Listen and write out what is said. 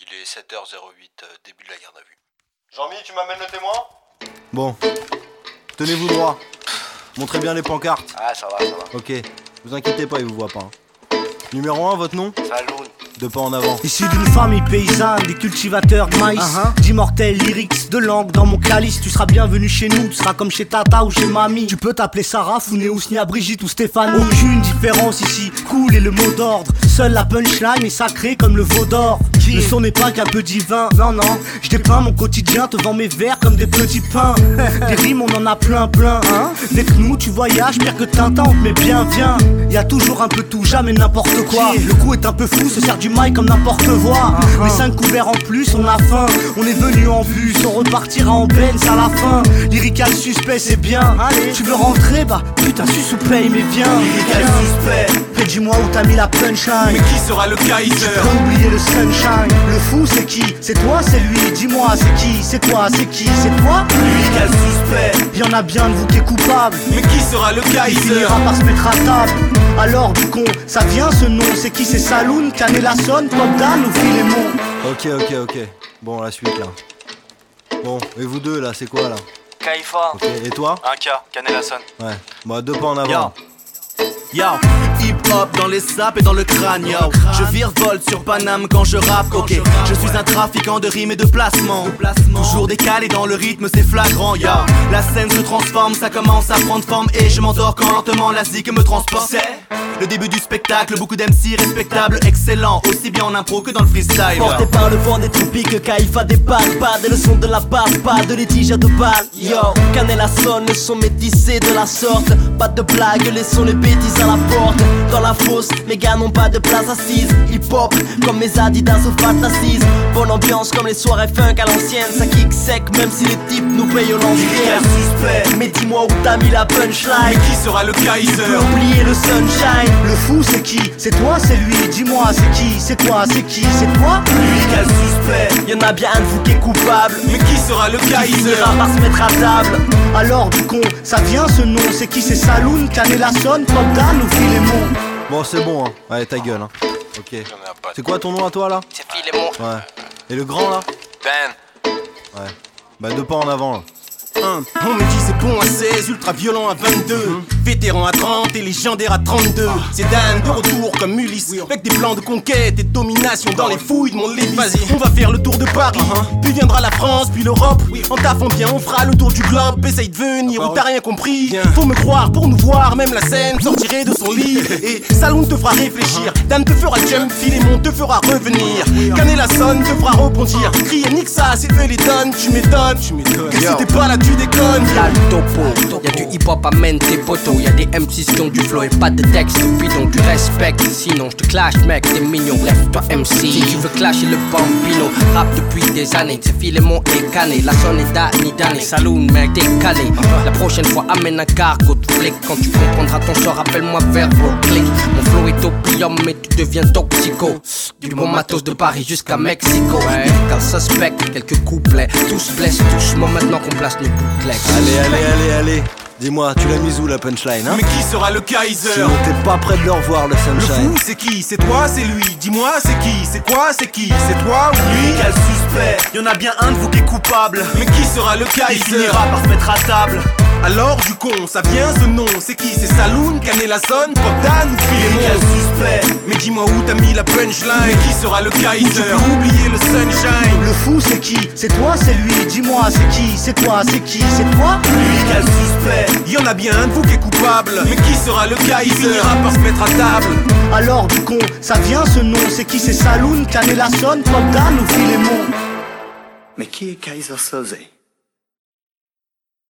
Il est 7h08, début de la garde à vue. Jean-Mi, tu m'amènes le témoin? Bon, tenez-vous droit. Montrez bien les pancartes. Ah, ça va. Ok, vous inquiétez pas, il vous voit pas. Numéro 1, votre nom? Saloon. Deux pas en avant. Issu d'une famille paysanne, des cultivateurs de maïs, d'immortels lyrics, de langue dans mon calice. Tu seras bienvenu chez nous, tu seras comme chez Tata ou chez Mamie. Tu peux t'appeler Sarah, Founé, Ousnia, Brigitte ou Stéphanie. Aucune différence ici, cool est le mot d'ordre. Seule la punchline est sacrée comme le veau d'or. Le son n'est pas qu'un peu divin, non, je dépeins mon quotidien te vends mes vers comme des petits pains. Des rimes on en a plein, avec nous tu voyages, pire que Tintin on te met bien, viens. Y'a toujours un peu tout, jamais n'importe quoi. Le coup est un peu fou, se sert du mic comme n'importe voix. Mais 5 couverts en plus, on a faim. On est venu en bus, on repartira en Benz à la fin. Lyrical suspect c'est bien. Allez, tu veux rentrer? Bah putain sus ou paye mais viens. Lyrical suspect. Et dis-moi où t'as mis la punchline. Mais qui sera le Kaiser? Pas oublier le sunshine. Le fou c'est qui? C'est toi, c'est lui. Dis-moi c'est qui? C'est toi, c'est qui? C'est toi? Lyrical suspect. Y'en a bien de vous qui est coupable. Mais qui sera le Il Kaiser? finira par se mettre à table. Alors du con, ça vient ce nom. C'est qui? C'est Saloon, Canelasson, Pop Dan ou Philémon? Ok. Bon, la suite là. Bon, et vous deux là, c'est quoi là? Kaifa. Ok, et toi? 1K, Canelasson. Ouais, bah deux pas en avant. Yo, hip-hop dans les sapes et dans le crâne, yo. Je virevolte sur Paname quand je rappe, ok. Je suis un trafiquant de rimes et de placement. Toujours décalé dans le rythme, c'est flagrant, yo. La scène se transforme, ça commence à prendre forme. Et je m'endors quand lentement la zik me transporte. C'est le début du spectacle, beaucoup d'MC respectables, excellent, aussi bien en impro que dans le freestyle. Porté par le vent des tropiques, Kaifa débarque. Pas de leçons de la base, pas de litige à deux balles. Yo, Canelasson, le son métissé de la sorte. Pas de blague, laissons les bêtises à la porte. Dans la fosse, mes gars n'ont pas de place assise. Hip-hop, comme mes Adidas au Fat Assise. Bonne ambiance comme les soirées funk à l'ancienne. Ça kick sec, même si les types nous payent au lance-pierre. Mais dis-moi où t'as mis la punchline. Mais qui sera le Kaiser? Tu peux oublier le sunshine. Le fou c'est qui? C'est toi, c'est lui. Dis-moi c'est qui? C'est toi, c'est qui? C'est toi? Lyrical suspect. Y'en a bien un de vous qui est coupable. Mais qui sera le Il Kaiser? finira par se mettre à table. Alors du con, ça vient ce nom. C'est qui? C'est Saloon, Canelasson, Pop Dan ou Philémon? Bon, c'est bon, hein. Ouais, ta gueule, hein. Ok. Y'en a pas. C'est quoi ton nom à toi là? C'est Philémon. Ouais. Et le grand là? Ben. Ouais. Bah deux pas en avant là. On me dit c'est bon à 16, ultra violent à 22, vétéran à 30 et légendaire à 32. C'est Dan de retour comme Ulysse, avec des plans de conquête et de domination dans les fouilles de mon lit. Vas-y, on va faire le tour de Paris, puis viendra la France, puis l'Europe. En taffant bien, on fera le tour du globe. Essaye de venir où t'as rien compris. Faut me croire pour nous voir, même la scène sortirait de son lit. Et Saloon te fera réfléchir, Dan te fera jump, Philémon te fera revenir, Canelasson te fera rebondir. Crier nique ça, c'est fait les tonnes, tu m'étonnes. Que si t'es pas là, tu déconnes. Y'a le topo, y'a du hip-hop, amène tes potos. Y'a des MCs qui ont du flow et pas de texte bidon. Tu respectes, sinon je te clash mec, t'es mignon. Lève-toi MC, si tu veux clasher le bambino. Rap depuis des années, c'est Philémon et Cané. La sonne est Dani, Saloon mec, t'es calé. La prochaine fois amène un cargo de flic. Quand tu comprendras ton sort, appelle-moi verbo clic. Mon flow est opium mais tu deviens toxico. Du bon matos de Paris jusqu'à Mexico. Lyrical suspect, quelques couplets. Tous blessent, doucement maintenant qu'on place nos bootlegs. Allez. Dis-moi, tu l'as mise où la punchline, hein? Mais qui sera le Kaiser? Sinon t'es pas prêt de le revoir le Le sunshine. fou c'est qui? C'est toi, c'est lui. Dis-moi c'est qui? C'est quoi? C'est qui? C'est toi ou lui? Lyrical suspect. Y'en a bien un de vous qui est coupable. Mais qui sera le Il Kaiser? finira par se mettre à table. Alors du con, ça vient ce nom. C'est qui? C'est Saloon, Canelasson, Pop Dan ou Lyrical Philémon? suspect. Mais dis-moi où t'as mis la punchline? Mais qui sera le Tu Kaiser? peux oublier le sunshine. Le fou c'est qui? C'est toi, c'est lui. Dis-moi c'est qui? C'est toi, c'est qui? C'est toi? Lyrical suspect. Y'en a bien un de vous qui est coupable. Mais qui sera le Kaiser? Il finira par se mettre à table. Alors du con, ça vient ce nom. C'est qui? C'est Saloon, Canelasson, Pop Dan ou Philémon? Mais qui est Kaiser Soze?